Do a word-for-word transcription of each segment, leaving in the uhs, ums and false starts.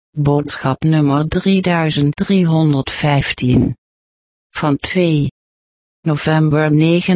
Boodschap nummer drieduizend driehonderdvijftien. Van twee november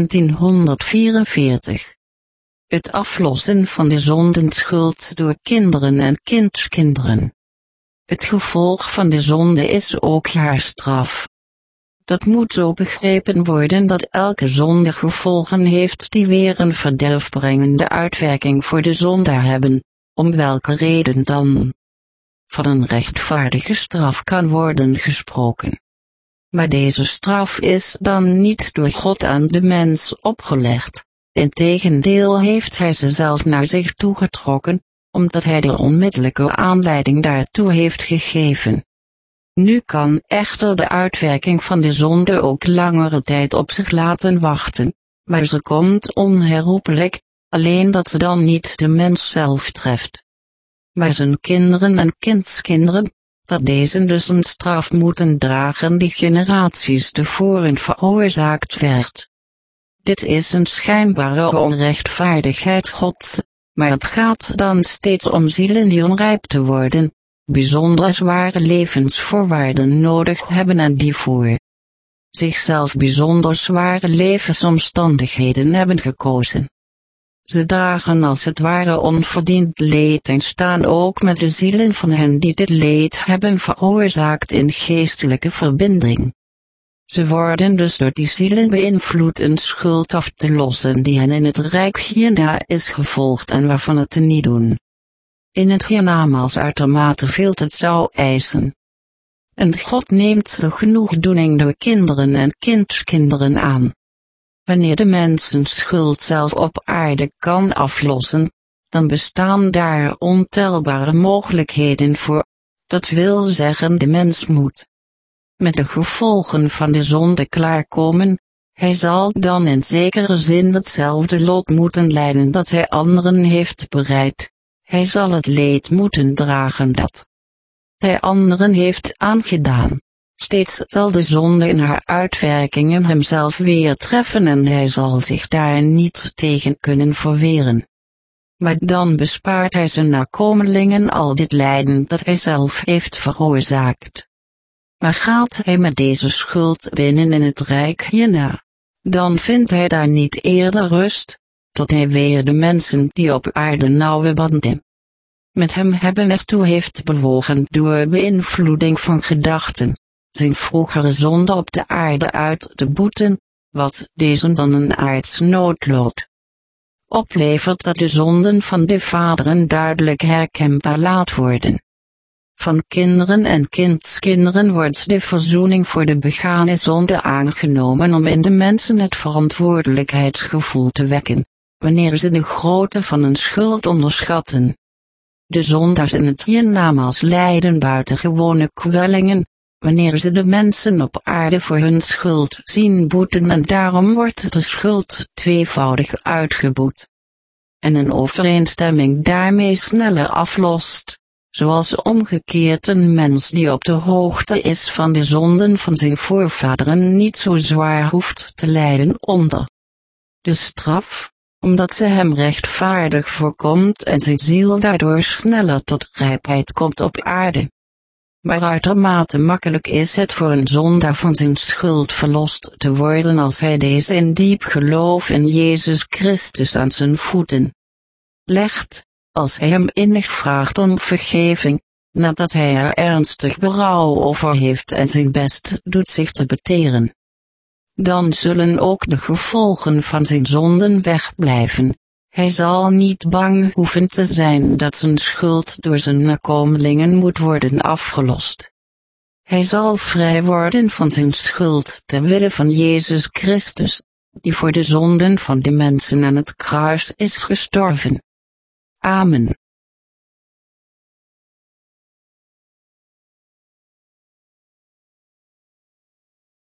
negentienhonderdvierenveertig. Het aflossen van de zondenschuld door kinderen en kindskinderen. Het gevolg van de zonde is ook haar straf. Dat moet zo begrepen worden dat elke zonde gevolgen heeft die weer een verderfbrengende uitwerking voor de zondaar hebben, om welke reden dan. Van een rechtvaardige straf kan worden gesproken. Maar deze straf is dan niet door God aan de mens opgelegd, integendeel heeft hij ze zelf naar zich toegetrokken, omdat hij de onmiddellijke aanleiding daartoe heeft gegeven. Nu kan echter de uitwerking van de zonde ook langere tijd op zich laten wachten, maar ze komt onherroepelijk, alleen dat ze dan niet de mens zelf treft, maar zijn kinderen en kindskinderen, dat deze dus een straf moeten dragen die generaties tevoren veroorzaakt werd. Dit is een schijnbare onrechtvaardigheid Gods, maar het gaat dan steeds om zielen die onrijp te worden, bijzonder zware levensvoorwaarden nodig hebben en die voor zichzelf bijzonder zware levensomstandigheden hebben gekozen. Ze dragen als het ware onverdiend leed en staan ook met de zielen van hen die dit leed hebben veroorzaakt in geestelijke verbinding. Ze worden dus door die zielen beïnvloed een schuld af te lossen die hen in het rijk hierna is gevolgd en waarvan het te niet doen in het hiernamaals uitermate veel het zou eisen. En God neemt de genoegdoening door kinderen en kindskinderen aan. Wanneer de mens zijn schuld zelf op aarde kan aflossen, dan bestaan daar ontelbare mogelijkheden voor, dat wil zeggen de mens moet met de gevolgen van de zonde klaarkomen, hij zal dan in zekere zin hetzelfde lot moeten lijden dat hij anderen heeft bereid, hij zal het leed moeten dragen dat hij anderen heeft aangedaan. Steeds zal de zonde in haar uitwerkingen hemzelf weer treffen en hij zal zich daar niet tegen kunnen verweren. Maar dan bespaart hij zijn nakomelingen al dit lijden dat hij zelf heeft veroorzaakt. Maar gaat hij met deze schuld binnen in het rijk hierna, dan vindt hij daar niet eerder rust, tot hij weer de mensen die op aarde nauwe banden met hem hebben ertoe heeft bewogen door beïnvloeding van gedachten, zijn vroegere zonde op de aarde uit te boeten, wat deze dan een aards noodlot oplevert dat de zonden van de vaderen duidelijk herkenbaar laat worden. Van kinderen en kindskinderen wordt de verzoening voor de begane zonde aangenomen om in de mensen het verantwoordelijkheidsgevoel te wekken, wanneer ze de grootte van een schuld onderschatten. De zondaars in het hiernamaals lijden buitengewone kwellingen, wanneer ze de mensen op aarde voor hun schuld zien boeten en daarom wordt de schuld tweevoudig uitgeboet. En in overeenstemming daarmee sneller aflost, zoals omgekeerd een mens die op de hoogte is van de zonden van zijn voorvaderen niet zo zwaar hoeft te lijden onder de straf, omdat ze hem rechtvaardig voorkomt en zijn ziel daardoor sneller tot rijpheid komt op aarde. Maar uitermate makkelijk is het voor een zondaar van zijn schuld verlost te worden als hij deze in diep geloof in Jezus Christus aan zijn voeten legt, als hij hem innig vraagt om vergeving, nadat hij er ernstig berouw over heeft en zijn best doet zich te beteren. Dan zullen ook de gevolgen van zijn zonden wegblijven. Hij zal niet bang hoeven te zijn dat zijn schuld door zijn nakomelingen moet worden afgelost. Hij zal vrij worden van zijn schuld ter wille van Jezus Christus, die voor de zonden van de mensen aan het kruis is gestorven. Amen.